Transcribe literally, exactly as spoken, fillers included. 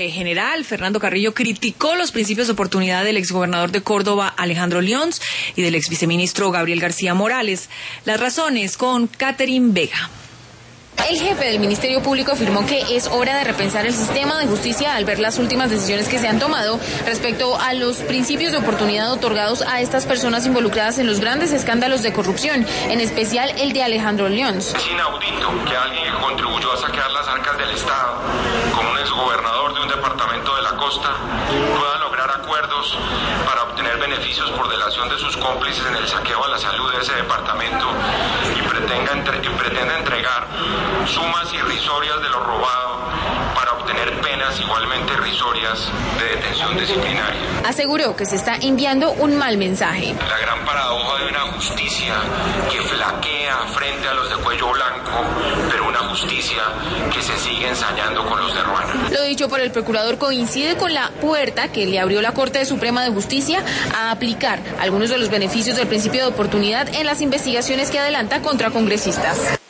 General Fernando Carrillo criticó los principios de oportunidad del exgobernador de Córdoba, Alejandro Lyons, y del exviceministro Gabriel García Morales. Las razones con Catherine Vega. El jefe del Ministerio Público afirmó que es hora de repensar el sistema de justicia al ver las últimas decisiones que se han tomado respecto a los principios de oportunidad otorgados a estas personas involucradas en los grandes escándalos de corrupción, en especial el de Alejandro Lyons. Es inaudito que alguien que contribuyó a saquear las arcas del Estado, como un exgobernador de un departamento de la costa, pueda lograr acuerdos para obtener beneficios por delación de sus cómplices en el saqueo a la salud de ese departamento y pretenda, entre, y pretenda entregar sumas irrisorias de lo robado para obtener penas igualmente irrisorias de detención disciplinaria. Aseguró que se está enviando un mal mensaje. La gran paradoja de una justicia que flaquea frente a los de cuello blanco, pero una justicia que se sigue ensañando con los de Ruana. Lo dicho por el procurador coincide con la puerta que le abrió la Corte Suprema de Justicia a aplicar algunos de los beneficios del principio de oportunidad en las investigaciones que adelanta contra congresistas.